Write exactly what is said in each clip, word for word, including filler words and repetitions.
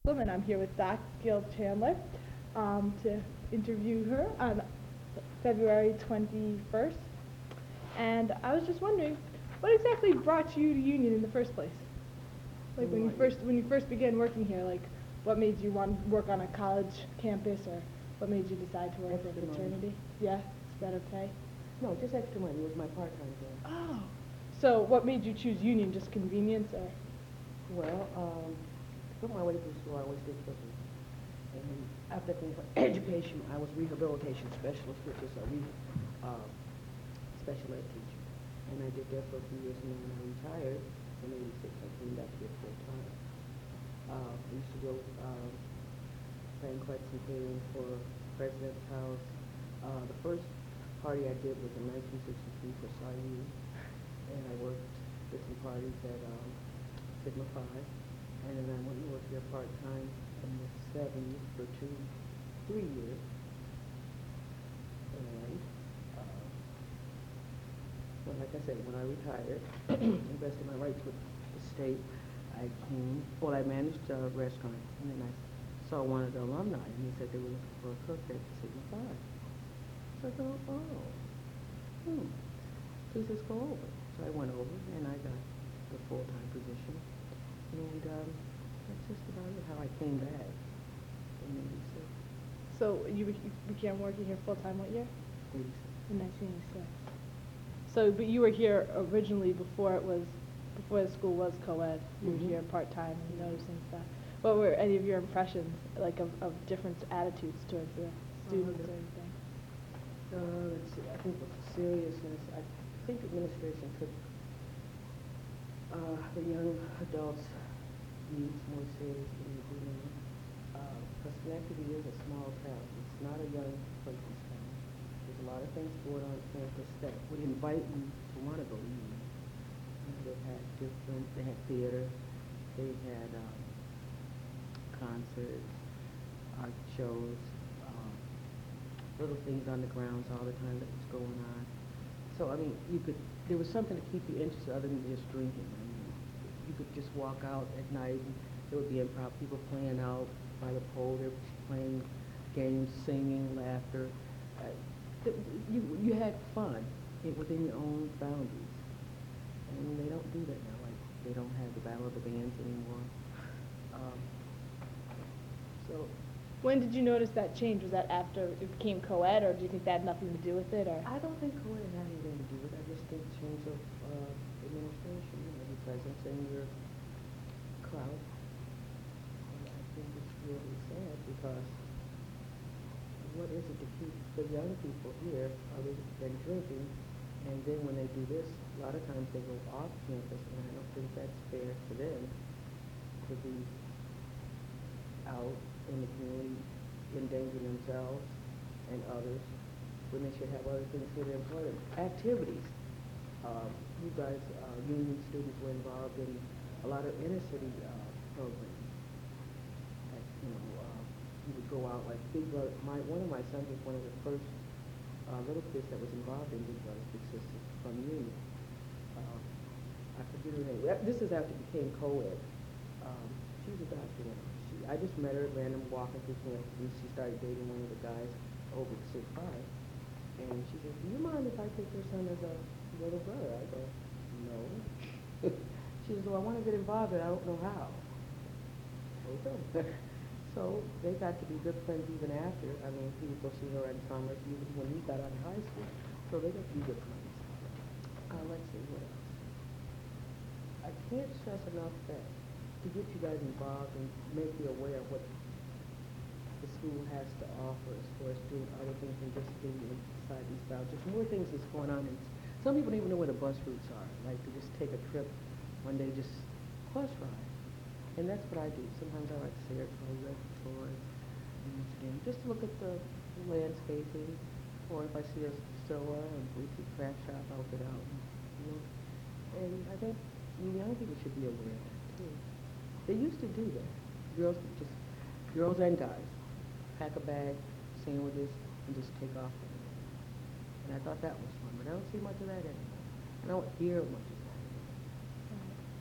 Muslim, and I'm here with Doc Gil Chandler um, to interview her on February twenty-first. And I was just wondering, what exactly brought you to Union in the first place? Like when you first when you first began working here, like what made you want to work on a college campus, or what made you decide to work for a Extra money. fraternity? Yeah, it's better pay. No, just extra money. It was my part-time job. Oh, so what made you choose Union? Just convenience, or? Well, um, to put my way through school, I always did cooking. And after finishing education, I was rehabilitation specialist, which is a re, uh, special ed teacher. And I did that for a few years, and then when I retired in eighty-six, I came back here full-time. Uh, I used to go um, banquets and catering for President's House. Uh, the first party I did was in nineteen sixty-three for S I U, and I worked did some parties at um, Sigma Phi, and then I went and worked here part-time in the seventies for two, three years, and uh, well, like I said, when I retired, invested my rights with the state, I came, well, I managed a restaurant, and then I saw one of the alumni, and he said they were looking for a cook at Sigma Phi. So I thought, oh, hmm, please just go over. So I went over, and I got the full-time position, and um, that's just about it, how I came back in eighty-six. So you be- you began working here full time what year? eighty-six. In nineteen eighty-six. So, but you were here originally before it was, before the school was co-ed. You Mhm. were here part time and noticing stuff. What were any of your impressions, like of, of different attitudes towards the students the- or anything? Uh, let's see, I think with the seriousness, I think administration took uh, the young adults' needs more seriously than they do now. Because Schenectady is a small town. It's not a young person's town. There's a lot of things going on campus that would invite you to want to go to Union. You know, they had different, they had theater, they had um, concerts, art shows, um, little things on the grounds all the time that was going on. So, I mean, you could, there was something to keep you interested other than just drinking. I mean, you could just walk out at night and there would be improv people playing out by the pole. They were playing games, singing, laughter. Uh, th- you, you had fun i- within your own boundaries. And they don't do that now. Like, they don't have the Battle of the Bands anymore. Um, so, When did you notice that change? Was that after it became co-ed, or do you think that had nothing to do with it, or? I don't think co-ed had anything to do with it. I just think change of uh, administration, you know, your presence and your clout. And I think it's really sad because what is it to keep the young people here other than drinking? And then when they do this, a lot of times they go off campus, and I don't think that's fair to them to be out in the community, endangering themselves and others, when they should have other things for their employment. Activities. Um, you guys, uh, union students were involved in a lot of inner city uh, programs. Like, you know, uh, you would go out like Big Brother. My one of my sons was one of the first uh, little kids that was involved in Big Brothers Big Sisters from Union. Um, I forget her name. That- This is after it became co-ed. Um, she's a doctor now. She, I just met her at random walking through campus, and she started dating one of the guys over at Sig Phi. And she said, "Do you mind if I take your son as a little brother?" I go, "No." She says, "Well, I want to get involved, but I don't know how." Okay. So they got to be good friends even after. I mean, he would go see her in summers, even when he got out of high school. So they got to be good friends. Uh, let's see, what else? I can't stress enough that to get you guys involved and make you aware of what the school has to offer as far as doing other things than just being inside these bounds. There's more things that's going on. And some people don't even know where the bus routes are. Like to just take a trip one day, just bus ride. And that's what I do. Sometimes I like to stay at a red floor and museum, just to look at the landscaping, or if I see a store and boutique craft shop, I'll get out and look. And I think you young people should be aware of that too. They used to do that. Girls could just, girls and guys, pack a bag, sandwiches, and just take off. And I thought that was fun, but I don't see much of that anymore. I don't hear much of that anymore.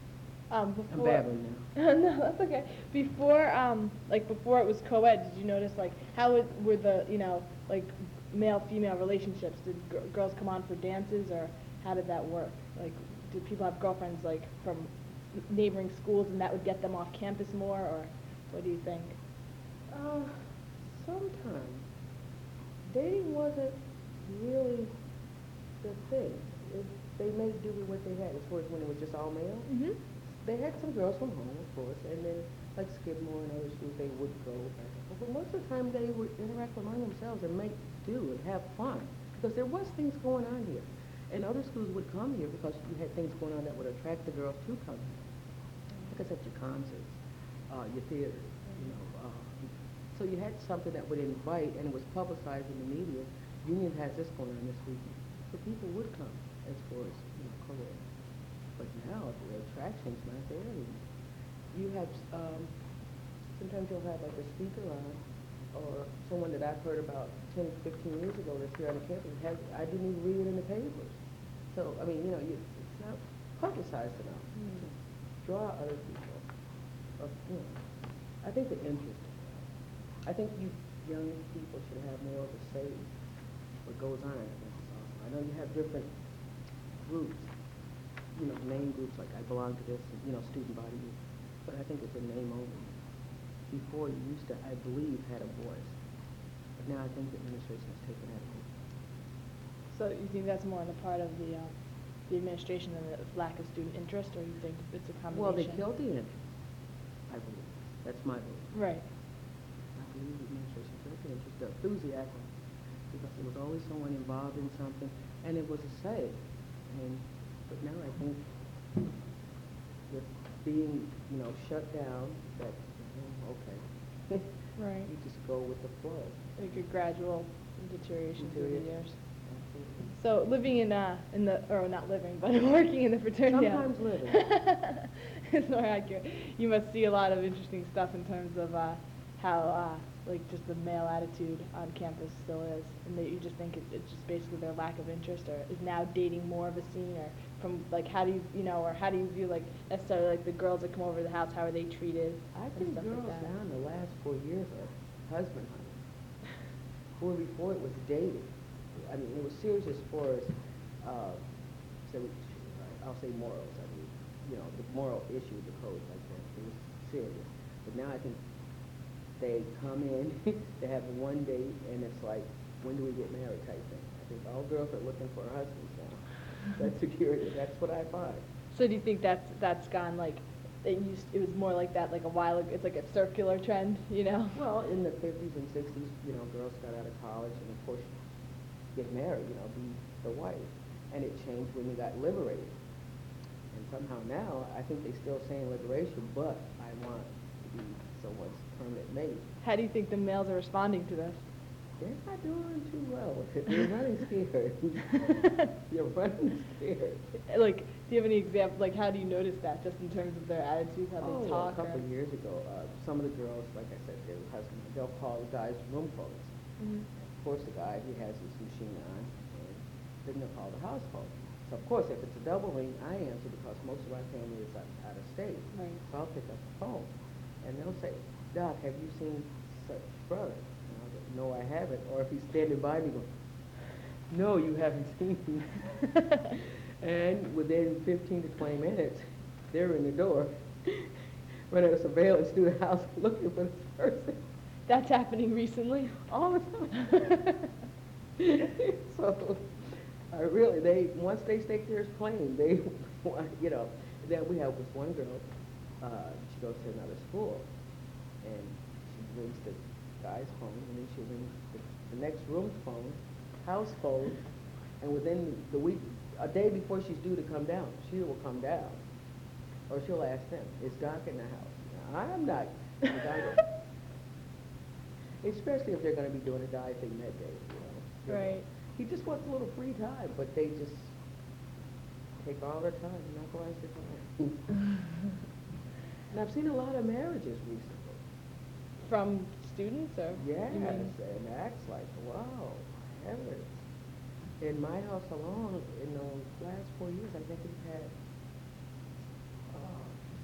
Um, before. I'm babbling now. No, that's okay. Before, um, like before it was co-ed, did you notice like how it, were the, you know, like male-female relationships? Did gr- girls come on for dances, or how did that work? Like, did people have girlfriends like from neighboring schools, and that would get them off campus more, or what do you think? Uh, sometimes dating wasn't really the thing. It, they made do with what they had as far as when it was just all male. Mm-hmm. They had some girls from home, of course, and then like Skidmore and other schools, they would go back and forth. But most of the time, they would interact among themselves and make do and have fun because there was things going on here, and other schools would come here because you had things going on that would attract the girls to come here. Like I said, your concerts, uh, your theater, you know. Uh, so you had something that would invite, and it was publicized in the media. Union has this going on this weekend, so people would come as far as you know, co-ed. But now the attraction's not there anymore. You have, um, sometimes you'll have like a speaker on, or someone that I've heard about ten, fifteen years ago that's here on the campus, has, I didn't even read it in the papers. So, I mean, you know, you, it's not publicized enough Mm. to draw other people. Or, you know, I think the interest, I think you young people should have more of a say what goes on. I know you have different groups, you know, name groups, like I belong to this, you know, student body, but I think it's a name only. Before, you used to, I believe, had a voice, but now I think the administration has taken that over. So you think that's more on the part of the, um, the administration and the lack of student interest, or you think it's a combination? Well, they killed the interest, I believe. That's my belief. Right. I believe the administration killed the interest, the enthusiasm, because there was always someone involved in something, and it was a say. And but now I think with being, you know, shut down, that mm, okay, Right. you just go with the flow. Like a gradual deterioration through the Deterioration. years. Absolutely. So living in, uh, in the, or not living, but working in the fraternity. Sometimes living. It's more accurate. You must see a lot of interesting stuff in terms of, uh, how, uh, like just the male attitude on campus still is, and that you just think it, it's just basically their lack of interest, or is now dating more of a scene, or from, like, how do you, you know, or how do you view, like, necessarily, like, the girls that come over to the house, how are they treated? I and think stuff girls like that. now in the last four years are husband hunting. Where before it was dating. I mean, it was serious as far as, uh, say, I'll say morals. I mean, you know, the moral issue, the code like that. It was serious. But now I think they come in, they have one date, and it's like, when do we get married type thing. I think all girls are looking for husbands now. That's security. That's what I find. So do you think that's, that's gone, like, it used, it was more like that, like a while ago, it's like a circular trend, you know? Well, in the fifties and sixties, you know, girls got out of college and of course get married, you know, be the wife. And it changed when we got liberated. And somehow now, I think they still saying liberation, but I want to be someone's permanent mate. How do you think the males are responding to this? They're not doing too well with it. They're running scared. You're running scared. Like, do you have any example, like, how do you notice that, just in terms of their attitudes, how Oh, they well, talk? a couple or? of years ago, uh, some of the girls, like I said, their husbands, they'll call the guys room phones. Mhm. Of course, the guy, he has his machine on, and then they'll call the house phone. So, of course, if it's a double ring, I answer because most of my family is out, out of state. Right. So I'll pick up the phone, and they'll say, Doc, have you seen such brother? And I'll go, no, I haven't. Or if he's standing by me, go, no, you haven't seen me. And within fifteen to twenty minutes, they're in the door, running a surveillance through the house looking for this person. That's happening recently? All the time. So, I really, they, once they stake their claim, they, want- you know, then we have this one girl, uh, she goes to another school, and she rings the guy's phone, and then she rings the, the next room's phone, house phone, and within the week, a day before she's due to come down, she will come down, or she'll ask them, is Doc in the house? Now, I'm not, the guy goes, especially if they're going to be doing a dive thing that day, you know. Right. He just wants a little free time, but they just take all their time and monopolize their time. And I've seen a lot of marriages recently. From students, or? Yes, you mean- and acts like, wow, heavens. In my house alone, in the last four years, I think we've had uh,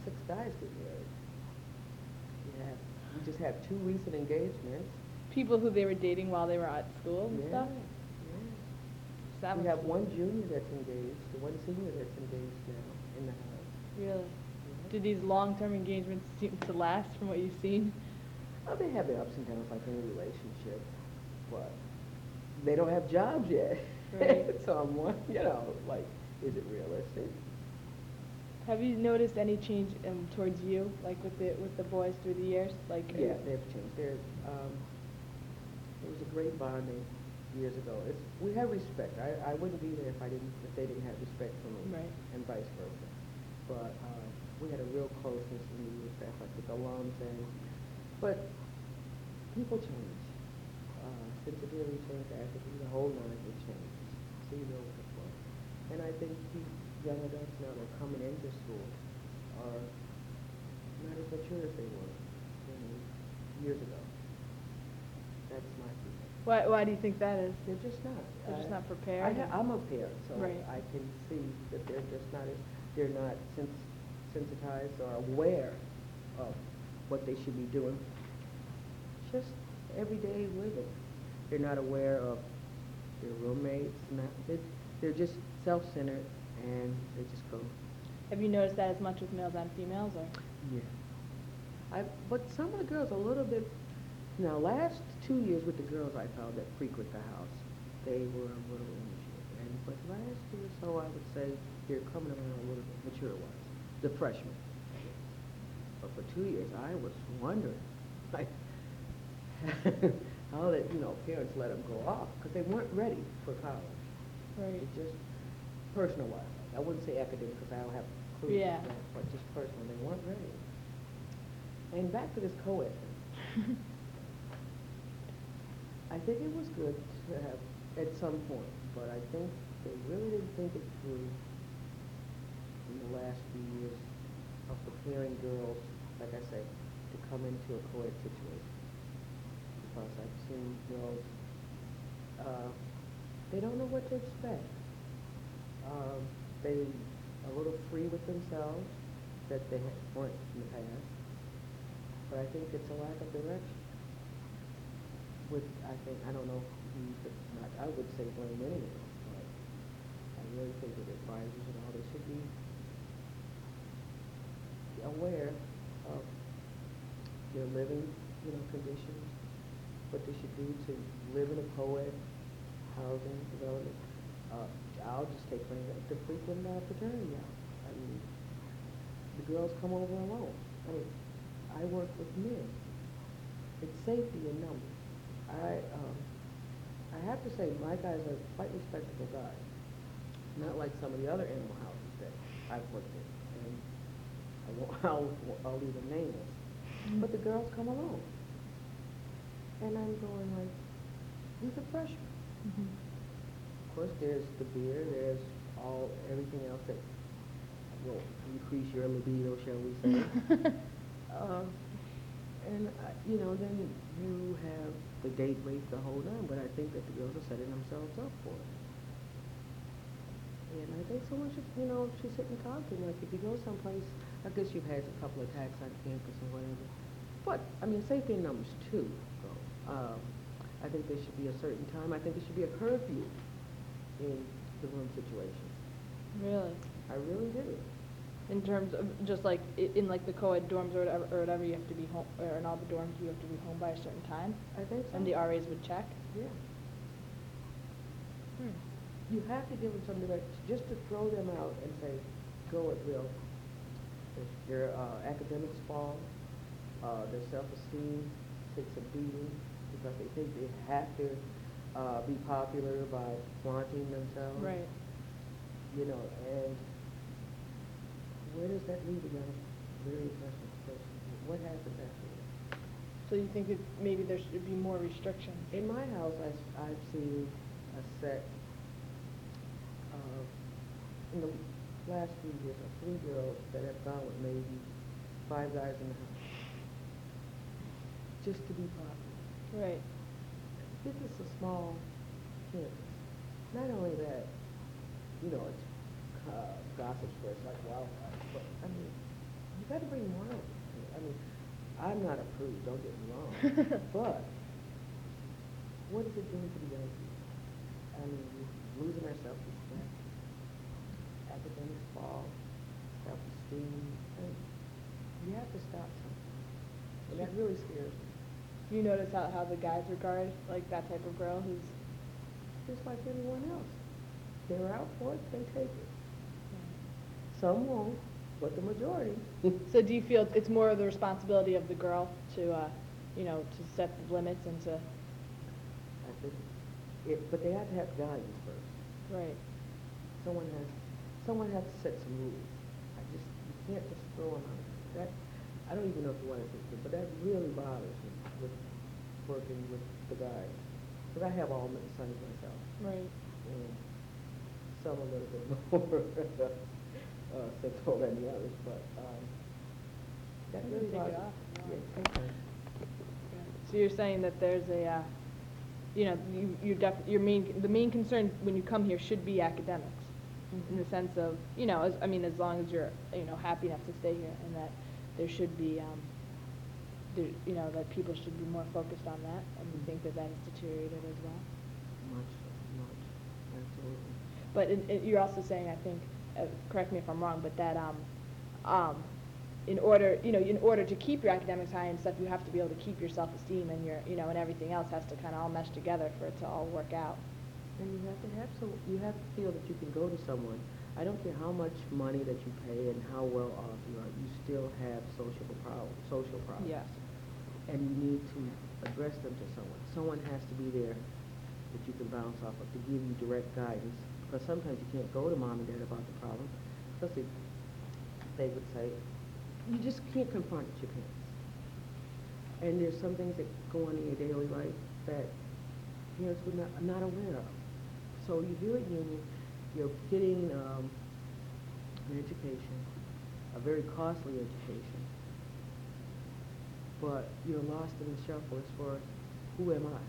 six guys get married. We have, we just had two recent engagements. People who they were dating while they were at school and Yeah, stuff? yeah. So that We must have be- one junior that's engaged, the one senior that's engaged now in the house. Really? Yeah. Do these long-term engagements seem to last from what you've seen? Oh, they have their ups and downs like any relationship, but they don't have jobs yet. Right. So I'm one, you know, like, is it realistic? Have you noticed any change um, towards you, like with the with the boys through the years? Like uh, Yeah, they've changed. They're, um, it was a great bonding years ago. It's, we have respect. I, I wouldn't be there if I didn't, if they didn't have respect for me. Right. And vice versa. But, uh, we had a real closeness in the years back, like with alums and, but people change. Uh, sensibility change, attitude, the whole nine will change. See, you know, before. And I think these young adults now that are coming into school are not as mature as they were, you know, years ago. That's my feeling. Why why do you think that is? They're just not. They're just I- not prepared I ha- and- I'm a parent, so Right. I can see that they're just not as, they're not sens- sensitized or aware of what they should be doing. Just everyday living. They're not aware of their roommates, not, they're, they're just self-centered and they just go. Have you noticed that as much with males and females, or? Yeah. I, but some of the girls a little bit, now last two years with the girls I found that frequent the house, they were a little immature. And, but last year or so I would say they're coming around a little bit mature ones, the freshmen. But for two years I was wondering, like, how that, you know, parents let them go off, because they weren't ready for college. Right. It just, personal-wise, I wouldn't say academic, because I don't have clues, Yeah. that, but just personal, they weren't ready. And back to this co-ed thing. I think it was good to have, at some point, but I think they really didn't think it through in the last few years of preparing girls, like I say, to come into a co-ed situation. Because I've seen girls, uh, they don't know what to expect. Um, they are a little free with themselves that they ha- weren't in the past. But I think it's a lack of direction. With, I think, I don't know who, the, not, I would say blame anyone, but I really think that advisors and all, they should be aware of their living, you know, conditions, what they should do to live in a co-ed housing development. Uh, I'll just take for example, the frequent uh, fraternity house. I mean, the girls come over alone. I mean, I work with men. It's safety in numbers. I, um, I have to say, my guys are quite respectable guys. Not like some of the other animal houses that I've worked in. And I won't, I'll, I'll leave them nameless. Mm. But the girls come alone. And I'm going like, these are freshmen. Mhm. Of course, there's the beer, there's all, everything else that will increase your libido, shall we say. uh, and, uh, you know, then you have the date rape, the whole nine, but I think that the girls are setting themselves up for it. And I think someone should, you know, should sit and talk to them. Like, if you go someplace, I guess you've had a couple attacks on campus or whatever. But, I mean, safety in numbers, too, though. Um, I think there should be a certain time. I think there should be a curfew in the room situation. Really? I really do. In terms of just like i- in like the co-ed dorms or whatever, or whatever, you have to be home, or in all the dorms you have to be home by a certain time, I think so. and the R As would check. Yeah. Hmm. You have to give them some direction, just to throw them out and say, go at will. If their uh, academics fall, uh, their self-esteem takes a beating because they think they have to uh, be popular by flaunting themselves. Right. You know, and where does that leave a young, very impressionable person? What happens after that? So you think that maybe there should be more restrictions? In my house, I, I've seen a set of, in the last few years, of three girls that have gone with maybe five guys in the house. Just to be popular. Right. This is a small campus. Not only that, you know, it's uh, gossip spreads like wildfire, but I mean, You gotta bring morals. I mean, I'm not a prude, don't get me wrong, but what is it doing to the young people? I mean, we're losing our self-respect, academics fall, self-esteem, and you have to stop something. And that really scares me. Do you notice how, how the guys regard, like, that type of girl who's... Just like anyone else. They're out for it, they take it. Some won't, but the majority. So do you feel it's more of the responsibility of the girl to, uh, you know, to set the limits and to... I think it, but they have to have guidance first. Right. Someone has, someone has to set some rules. I just, you can't just throw them out. That, I don't even know if you want to think, but that really bothers me with working with the guys. Because I have all my sons myself. Right. And some a little bit more uh, sexual than the others, but um, that You really can take it bothers off if you me. want. Yeah, take time. So you're saying that there's a, uh, you know, you, you def, your main, the main concern when you come here should be academics, in the sense of, you know, as, I mean, as long as you're, you know, happy enough to stay here, and that there should be, um, there, you know, that people should be more focused on that, and you think that that has deteriorated as well? Much, much, absolutely. But in, in, you're also saying, I think, uh, correct me if I'm wrong, but that, um, um, in order, you know, in order to keep your academics high and stuff, you have to be able to keep your self-esteem and your, you know, and everything else has to kind of all mesh together for it to all work out. And you have to have so you have to feel that you can go to someone. I don't care how much money that you pay and how well off you are, you still have social problems, social problems. Yes. And you need to address them to someone. Someone has to be there that you can bounce off of to give you direct guidance. Because sometimes you can't go to mom and dad about the problem. Especially, they would say, you just can't confront your parents. And there's some things that go on in your daily life that parents would not, are not aware of. So you're here at Union, you're getting um, an education, a very costly education, but you're lost in the shuffle as far as who am I?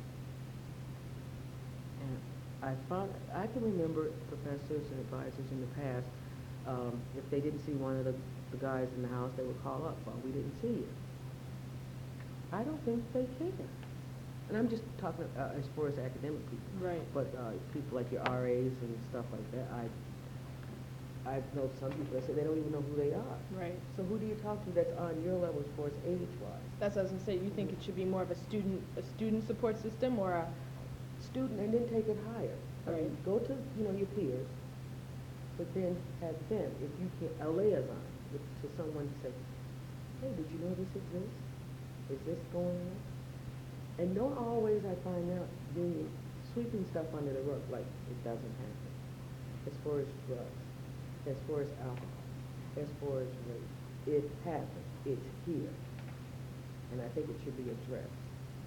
And I found, I can remember professors and advisors in the past, um, if they didn't see one of the, the guys in the house, they would call up, well, we didn't see you. I don't think they care. And I'm just talking uh, as far as academic people. Right. But uh, people like your R As and stuff like that, I, I've known some people that say they don't even know who they are. Right. So who do you talk to that's on your level as far as age-wise? That's what I was gonna say. You think it should be more of a student, a student support system, or a... Student, and then take it higher. I mean, Right. go to, you know, your peers, but then have them, if you can, a liaison with, to someone to say, hey, did you know this exists? Is this going on? And don't always, I find out, union sweeping stuff under the rug like it doesn't happen. As far as drugs, as far as alcohol, as far as rape, it happens. It's here. And I think it should be addressed.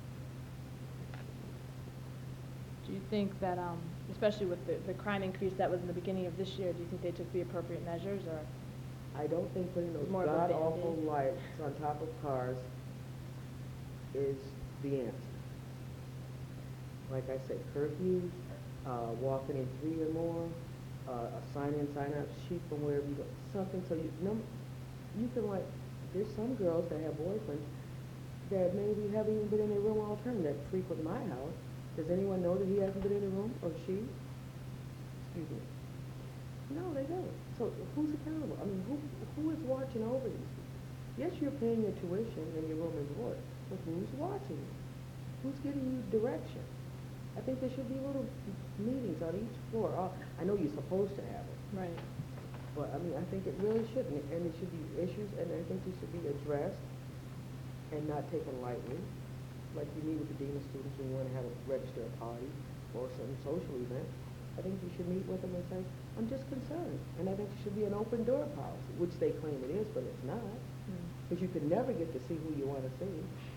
Do you think that, um, especially with the, the crime increase that was in the beginning of this year, do you think they took the appropriate measures, or? I don't think putting those More of a god-awful Band-Aid. lights on top of cars is the answer. Like I said, curfews, uh, walking in three or more, uh, a sign-in, sign-out sheet from wherever you go, something so you, no, you can like, there's some girls that have boyfriends that maybe haven't even been in their room all term that frequent my house. Does anyone know that he hasn't been in the room, or she? Excuse me. No, they don't. So who's accountable? I mean, who who is watching over these people? Yes, you're paying your tuition and your room and board, but who's watching you? Who's giving you direction? I think there should be little meetings on each floor. Uh, I know you're supposed to have it, Right. but I mean, I think it really shouldn't, and it should be issues, and I think they should be addressed and not taken lightly. Like you meet with the dean of students when you want to have a register a party or some social event. I think you should meet with them and say, I'm just concerned. And I think it should be an open door policy, which they claim it is, but it's not. Because you can never get to see who you want to see.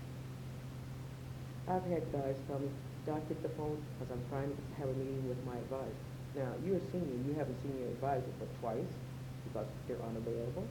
I've had guys tell me, Doc, get the phone because I'm trying to have a meeting with my advisor. Now, you're a senior, you haven't seen your advisor but twice because they're unavailable.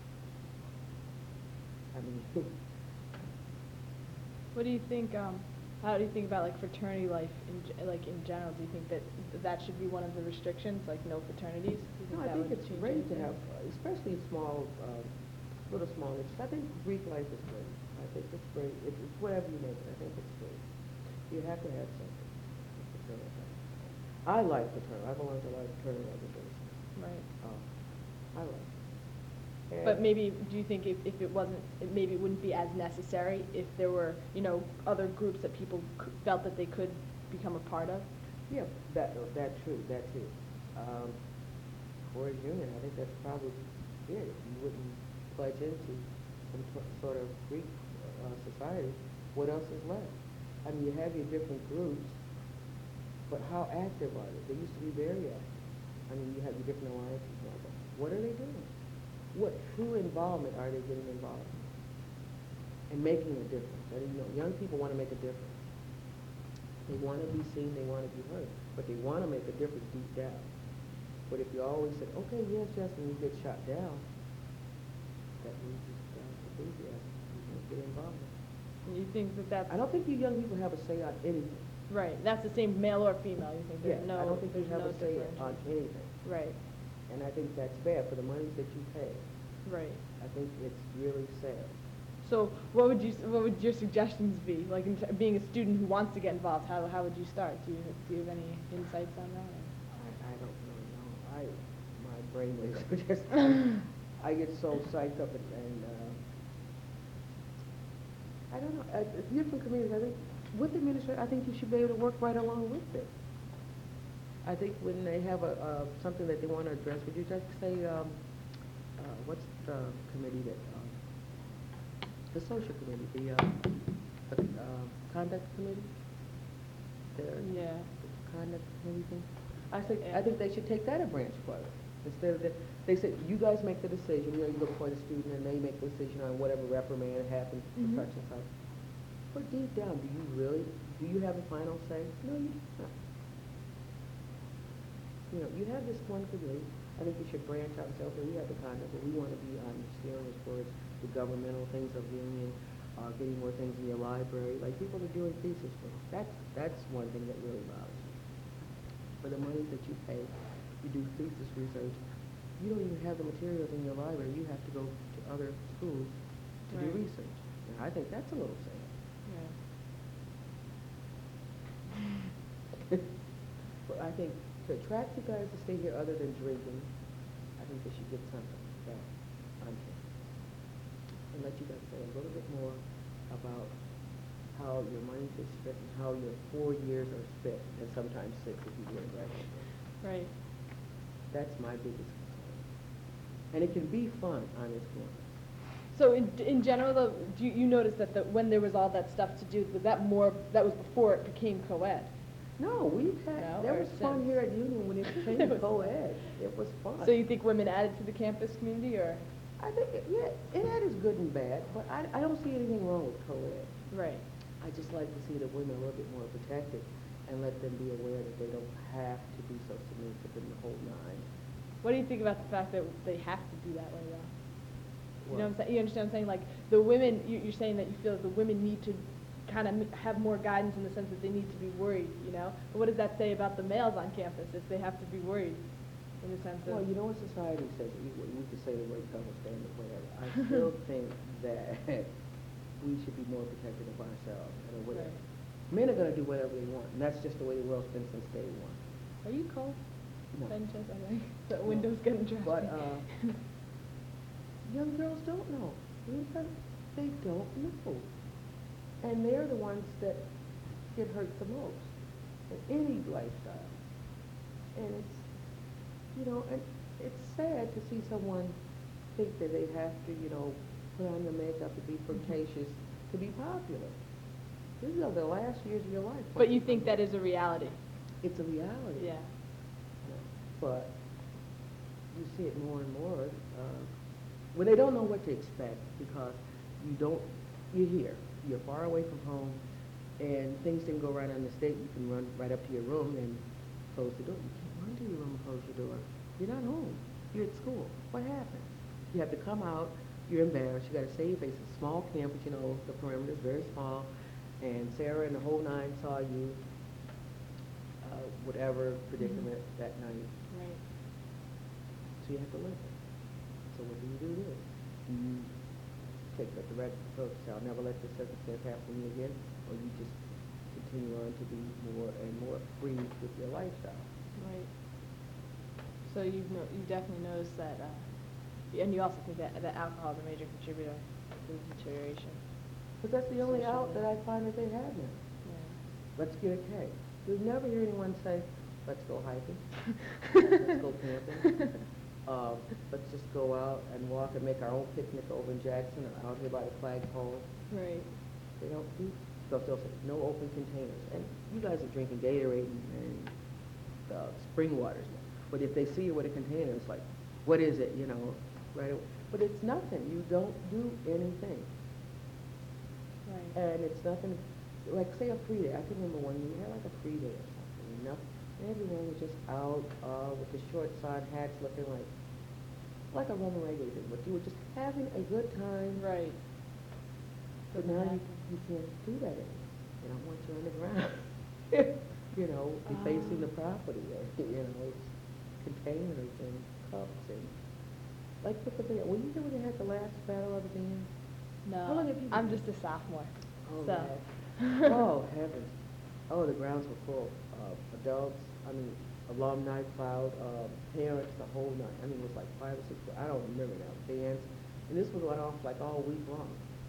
I mean, What do you think, um, How do you think about like fraternity life in, ge- like in general? Do you think that that should be one of the restrictions, like no fraternities? Do you No, I that think would it's change great to anything? have, uh, especially small, uh, little small niches. I think Greek life is great. I think it's great. It's it's whatever you make it, I think it's great. You have to have something. a fraternal thing. I like fraternal. I belong to a lot of fraternal organizations. Right. Um, I like it. But And- maybe, do you think if, if it wasn't, it maybe it wouldn't be as necessary if there were, you know, other groups that people c- felt that they could become a part of? Yeah, that, that true, that too. Um, Courage Union, I think that's probably it. If you wouldn't pledge into some t- sort of Greek uh, society, what else is left? I mean, you have your different groups, but how active are they? They used to be very active. I mean, you have your different alliances now, but what are they doing? What true involvement are they getting involved in? And making a difference. And, you know, young people want to make a difference. They want to be seen, they want to be heard, but they want to make a difference deep down. But if you always say, okay, yes, yes, and you get shot down, that means it's uh, enthusiasm. You don't get involved. And you think that that's, I don't think you young people have a say on anything. right, that's the same male or female, you think Yeah, there's no, I don't think you there's have no a say on differentiation? anything. Right, And I think that's bad for the monies that you pay. right. I think it's really sad. So what would you, s- what would your suggestions be? Like in t- being a student who wants to get involved, how, how would you start? Do you, do you have any insights on that? or- I, I don't really know. I, my brain waves are just, I get so psyched up and, and, uh, I don't know, at, at different communities, I think, with the administration, I think you should be able to work right along with it. I think when they have a, uh, something that they want to address, would you just say, um, uh, what's the committee that, um, the social committee, the, uh, the, uh, conduct committee? The Yeah. conduct committee thing? I think, Yeah. I think they should take that a branch further. Instead of, the- they say, you guys make the decision, you know, you go before the student and they make the decision on whatever reprimand happens for Mhm. such and such. But deep down, do you really, do you have a final say? No, you do not. You know, you have this one committee, I think you should branch out and say, okay, we have the conduct, but we want to be on steering as far as the governmental things of union, uh, getting more things in your library, like people are doing thesis work. That's, that's one thing that really bothers me. For the money that you pay, you do thesis research, you don't even have the materials in your library, you have to go to other schools to do Right. research. And I think that's a little sad. Yeah. But I think to attract you guys to stay here other than drinking, I think they should get something back on campus. And let you guys say a little bit more about how your money is spent and how your four years are spent, and sometimes six if you do it right. Right. That's my biggest concern. And it can be fun on its corners. So in, in general, though, do you, you notice that the, when there was all that stuff to do, was that more, that was before it became co-ed? No, we've had, No, there or was fun since? here at Union when it There became was co-ed. It was fun. So you think women added to the campus community, or? I think, it- yeah, it is good and bad, but I, I don't see anything wrong with co-ed. Right. I just like to see the women a little bit more protected and let them be aware that they don't have to be so submissive in the whole nine. What do you think about the fact that they have to be that way, though? You know what I'm What? saying? You understand what I'm saying? Like, the women, you, you're saying that you feel that the women need to kind of have more guidance in the sense that they need to be worried, you know? But what does that say about the males on campus if they have to be worried in the sense of? Well, you know what society says, we, we could say the word double standard, whatever. I still think that we should be more protective of ourselves and whatever. Right. Men are gonna do whatever they want, and that's just the way the world's been since day one. Are you cold? No. Benches, I think. The No. window's getting drafty. But, uh, young girls don't know. They don't know. And they're the ones that get hurt the most in any lifestyle. And it's, you know, and it's sad to see someone think that they have to, you know, put on the makeup to be flirtatious, to be popular. These are the last years of your life. But you think that is a reality? It's a reality. Yeah. But you see it more and more, uh, when they don't know what to expect because you don't, you're here, you're far away from home, and things didn't go right on the state, you can run right up to your room and close the door. You can't run to your room and close your door. You're not home. You're at school. What happened? You have to come out, you're embarrassed, you gotta save your face. It's a small campus, you know, the perimeter is very small. And Sarah and the whole nine saw you, uh, whatever predicament that night, Right. so you have to live it. So what do you do then? Do you take a direct approach, say, I'll never let this circumstance happen to me again, or you just continue on to be more and more free with your lifestyle? Right. So you've no, you definitely noticed that, uh, and you also think that, that alcohol is a major contributor to the deterioration. But that's the only out that Socially. I find that they have now. Yeah. Let's get a cake. You'll never hear anyone say, let's go hiking, let's go camping, uh, let's just go out and walk and make our own picnic over in Jackson or out here by the flagpole. Right. They don't do, they'll, they'll say, no open containers. And you guys are drinking Gatorade and, and uh, spring waters now. But if they see you with a container, it's like, what is it, you know, right away. But it's nothing. You don't do anything. Right. And it's nothing, like say a free day. I can remember one year we had like a free day or something, you know? And everyone was just out uh, with the short side hats looking like, like a Roman regular did. But you were just having a good time. Right. But Doesn't now you, happen. you can't do that anymore. They don't want you on the ground. You know, defacing the Ah. property, or, you know, it's containers and cups and, like with the band. Were you there when they had the last battle of the bands? How long No, have you I'm been just a sophomore. Oh, So. man. Oh, heavens. Oh, the grounds were full. Uh, adults, I mean, alumni crowd, uh, parents, the whole night. I mean, it was like five or six, I don't remember now, bands. And this was went off like all week long.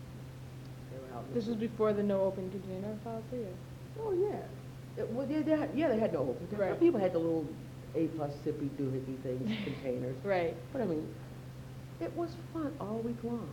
They were out in the This was street. before the no open container policy, or? Oh, yeah. It, well, yeah, they had, yeah, they had no open. Right. People had the little A plus sippy doohickey things, containers. Right. But I mean, it was fun all week long.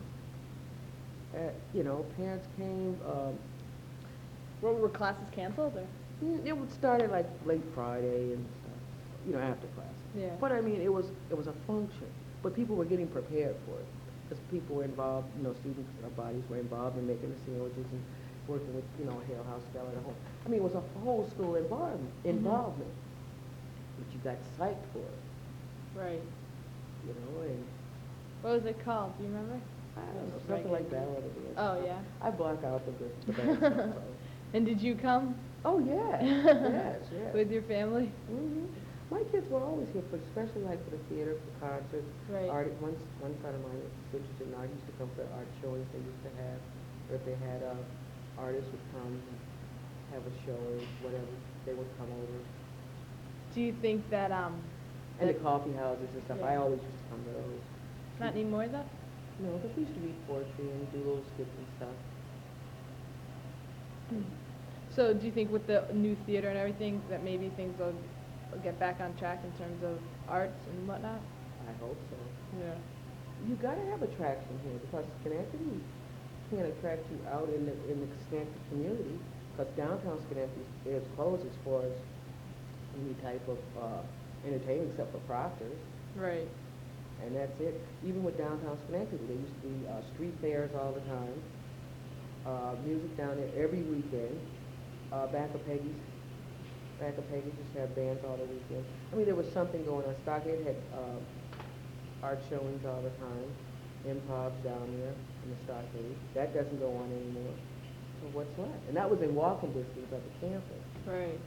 Uh, you know, parents came, um, Were, were classes canceled, or? Mm, It would start at like late Friday and stuff, you know, after class. Yeah. But I mean, it was, it was a function, but people were getting prepared for it. Because people were involved, you know, students, uh, bodies were involved in making the sandwiches and working with, you know, Hale House Bell and a whole, I mean, it was a whole school involvement, Mhm. involvement. But you got psyched for it, Right. you know, and What was it called? Do you remember? I don't know, Just something like regular. Battle of the Bands. Oh, yeah. I block out the, the bad stuff, so. And did you come? Oh, yes, yes, yes. With your family? hmm My kids were always here, for, especially like for the theater, for concerts. Right. Art, one, one friend of mine was interested in art, used to come for art showings they used to have. Or if they had, uh, artists would come and have a show or whatever, they would come over. Do you think that, um, And the that- coffee houses and stuff, I Yeah. always used to come to those. not anymore though? No, because we used to read poetry and do little skits and stuff. So do you think with the new theater and everything, that maybe things will will get back on track in terms of arts and whatnot? I hope so. Yeah. You gotta have attraction here, because Schenectady can't attract you out in the, in the Schenectady community, because downtown Schenectady is closed as far as any type of, uh, entertainment except for Proctor's, Right. and that's it. Even with downtown Schenectady, there used to be, uh, street fairs all the time, uh, music down there every weekend, uh, back of Peggy's, back of Peggy's used to have bands all the weekend. I mean, there was something going on. Stockade had, uh, art showings all the time, improvs down there in the Stockade. That doesn't go on anymore. So what's left? And that was in walking distance of the campus. Right.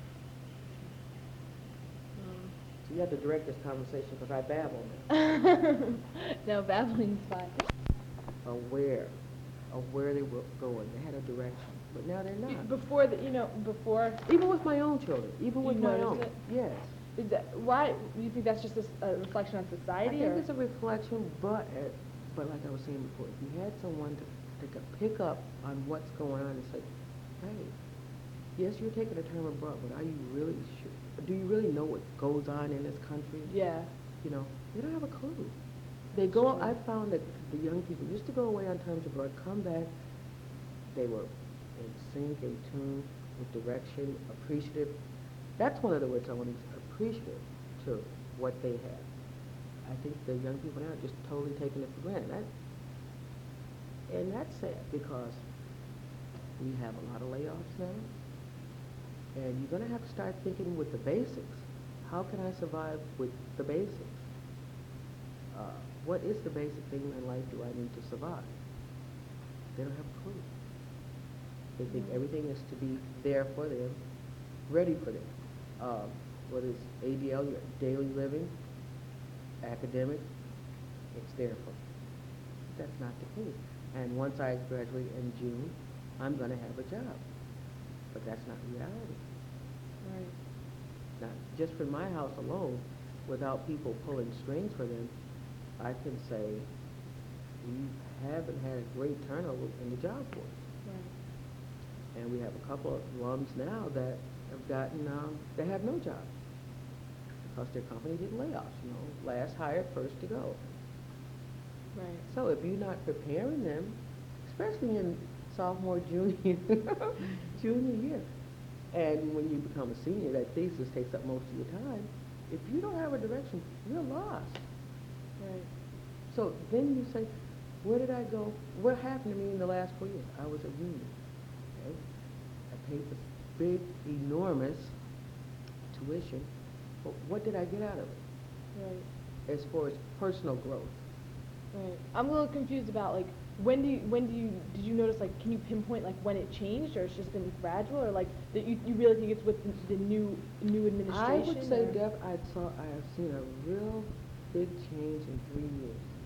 Um, So you have to direct this conversation, because I babble now. No, babbling's fine. Aware of where they were going. They had a direction, but now they're not. Before the, you know, before, Even with my own children, even with You my notice own. it? Yes. is that, why, you think that's just a, s- a reflection on I society, think or? it's a reflection, but, uh, but like I was saying before, if you had someone to, to c- pick up on what's going on and say, hey, yes, you're taking a term abroad, but are you really sure? Do you really know what goes on in this country? Yeah. You know, they don't have a clue. They go, Sure. I found that the young people used to go away on terms abroad, come back, they were in sync, in tune, with direction, appreciative. That's one of the words I want to use, appreciative to what they have. I think the young people now are just totally taking it for granted. That, and that's sad, because we have a lot of layoffs now, and you're going to have to start thinking with the basics. How can I survive with the basics? Uh, what is the basic thing in life do I need to survive? They don't have a clue. They think Mhm. everything is to be there for them, ready for them. Um, whether it's A D L, your daily living, academic, it's there for them. That's not the case. And once I graduate in June, I'm going to have a job. But that's not reality. Right. Now, just for my house alone, without people pulling strings for them, I can say we haven't had a great turnover in the job force. Right. And we have a couple of alums now that have gotten, um, they have no job because their company did layoffs, you know, last hired, first to go. Right. So if you're not preparing them, especially in sophomore, junior, junior year, and when you become a senior, that thesis takes up most of your time. If you don't have a direction, you're lost. Right. So then you say, where did I go? What happened to me in the last four years? I was a union. Okay? I paid this big, enormous tuition, but what did I get out of it? Right. As far as personal growth. Right. I'm a little confused about like when do you when do you did you notice like can you pinpoint like when it changed or it's just been gradual or like that you, you really think it's with the, the new new I administration? would say, or? Deb, I saw I have seen a real big change in three years.